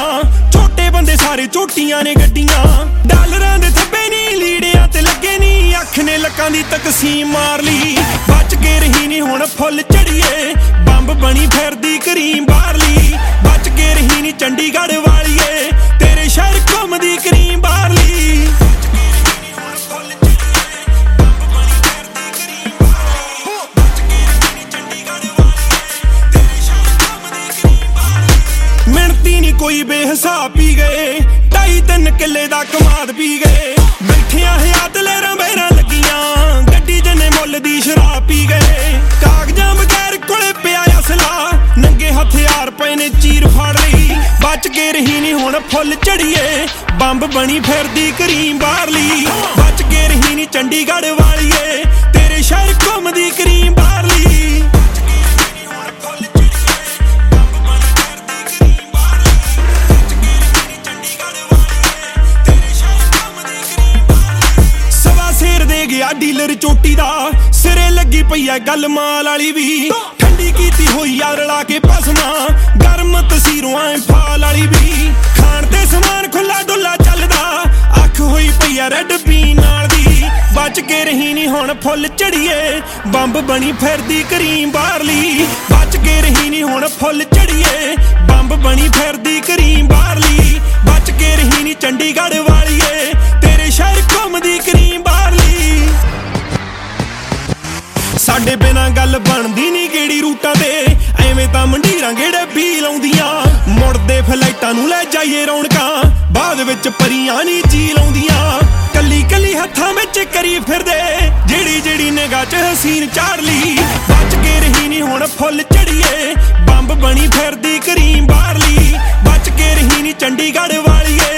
ਛੋਟੇ ਬੰਦੇ ਸਾਰੇ ਝੋਟੀਆਂ ਨੇ ਗੱਡੀਆਂ ਡਾਲਰਾਂ ਦੇ ਥੱਬੇ ਨੀ ਲੀੜਿਆਂ ਤੇ ਲੱਗੇ ਨੀ ਅੱਖ ਨੇ ਲੱਕਾਂ ਦੀ ਤਕਸੀਮ ਮਾਰ ਲਈ ਬਚ ਕੇ ਰਹੀ ਨੀ ਹੁਣ ਫੁੱਲ ਚੜੀਏ ਬੰਬ ਬਣੀ ਫਿਰਦੀ ਕਰੀਮ ਬਾਹਰਲੀ ਬਚ ਕੇ ਰਹੀ ਨੀ ਚੰਡੀਗੜ੍ਹ ਵਾਲੀਏ ਤੇਰੇ ਸ਼ਹਿਰ ਘੁੰਮਦੀ ਕਰੀਮ ਬਾਹਰਲੀ ਮਿਹਨਤੀ ਨੀ ਕੋਈ ਬੇਹਿਸਾਬ ਪੀ ਗਏ 2.5-3 ਕਿੱਲੇ ਦਾ ਕਮਾਦ ਪੀ ਗਏ ਬੈਠਿਆਂ ਹਯਾਤ ਲਹਿਰਾਂ ਬਹਿਰਾਂ ਲੱਗੀਆਂ ਗੱਡੀ ਜਨੇ ਮੁੱਲ ਦੀ ਸ਼ਰਾਬ ਪੀ ਗਏ ਕਾਗਜ਼ਾਂ ਬਗੈਰ ਕੋਲੇ ਪਿਆ ਅਸਲਾ ਨੰਗੇ ਹਥਿਆਰ ਪਏ ਨੇ ਚੀਰ ਫੜ ਲਈ ਬਚ ਕੇ ਰਹੀ ਨੀ ਹੁਣ ਫੁੱਲ ਚੜੀਏ ਬੰਬ ਬਣੀ ਫਿਰਦੀ ਕਰੀਮ ਬਾਹਰਲੀ ਬਚ ਕੇ ਰਹੀ ਨੀ ਚੰਡੀਗੜ੍ਹ ਵਾਲੀਏ ਤੇਰੇ ਸ਼ਹਿਰ ਘੁੰਮਦੀ ਕਰੀਮ ਬਾਹਰਲੀ ਗਿਆ ਡੀਲਰ ਚੋਟੀ ਦਾ ਸਿਰੇ ਲੱਗੀ ਪਈ ਐ ਗੱਲ ਮਾਲ ਵਾਲੀ ਵੀ ਠੰਡੀ ਕੀਤੀ ਹੋਈ ਯਾਰ ਲਾ ਕੇ ਪਸਮਾ ਗਰਮ ਤਸੀਰੋਂ ਐ ਫਾਲ ਵਾਲੀ ਵੀ ਖਾਣ ਤੇ ਸਮਾਨ ਖੁੱਲਾ ਡੁੱਲਾ ਚੱਲਦਾ ਅੱਖ ਹੋਈ ਪਈ ਐ ਰੈੱਡ ਪੀਣ ਨਾਲ ਦੀ ਬਚ ਕੇ ਰਹੀ ਨੀ ਹੁਣ ਫੁੱਲ ਚੜੀਏ ਬੰਬ ਬਣੀ ਫਿਰਦੀ ਕਰੀਮ ਬਾਹਰਲੀ ਬਚ ਕੇ ਰਹੀ ਨੀ ਹੁਣ ਫੁੱਲ ਚੜੀਏ ਬੰਬ ਬਣੀ ਫਿਰਦੀ ਕਰੀਮ ਬਾਹਰਲੀ ਬਚ ਕੇ ਰਹੀ ਨੀ ਚੰਡੀਗੜ੍ਹ ਵਾਲੀਏ ਤੇਰੇ ਸ਼ਹਿਰ ਘੁੰਮਦੀ ਕਰੀਮ ਬਾਹਰਲੀ ਸਾਡੇ ਬਿਨਾਂ ਗੱਲ ਬਣਦੀ ਨੀ ਕਿਹੜੀ ਰੂਟਾਂ ਤੇ ਐਵੇਂ ਤਾਂ ਮੰਡੀਰਾਂ ਗੇੜੇ ਵੀ ਲਾਉਂਦੀਆਂ ਮੁੜਦੇ ਫਲਾਈਟਾਂ ਨੂੰ ਲੈ ਜਾਈਏ ਰੌਣਕਾਂ ਬਾਅਦ ਵਿੱਚ ਪਰੀਆਂ ਨੀ ਜੀ ਲਾਉਂਦੀਆਂ ਕੱਲੀ ਕੱਲੀ ਹੱਥਾਂ ਵਿੱਚ ਕਰੀ ਫਿਰਦੇ ਜਿਹੜੀ ਨਿਗਾਹ 'ਚ ਹਸੀਨ ਚਾੜ ਲਈ ਬਚ ਕੇ ਰਹੀ ਨੀ ਹੁਣ ਫੁੱਲ ਚੜੀਏ ਬੰਬ ਬਣੀ ਫਿਰਦੀ ਕਰੀਮ ਬਾਹਰਲੀ ਬਚ ਕੇ ਰਹੀ ਨੀ ਚੰਡੀਗੜ੍ਹ ਵਾਲੀਏ